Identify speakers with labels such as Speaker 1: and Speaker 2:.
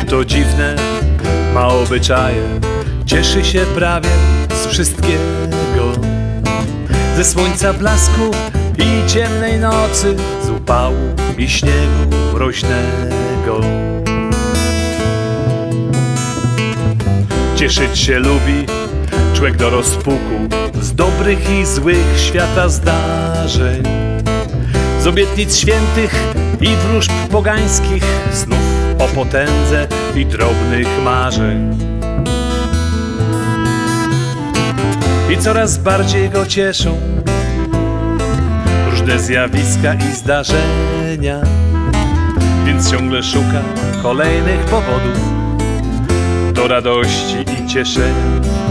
Speaker 1: to dziwne, ma obyczaje, cieszy się prawie z wszystkiego. Ze słońca blasku i ciemnej nocy, z upału i śniegu mroźnego. Cieszyć się lubi człowiek do rozpuku, z dobrych i złych świata zdarzeń, z obietnic świętych i wróżb pogańskich, snów o potędze i drobnych marzeń. I coraz bardziej go cieszą różne zjawiska i zdarzenia, więc ciągle szuka kolejnych powodów do radości i cieszenia.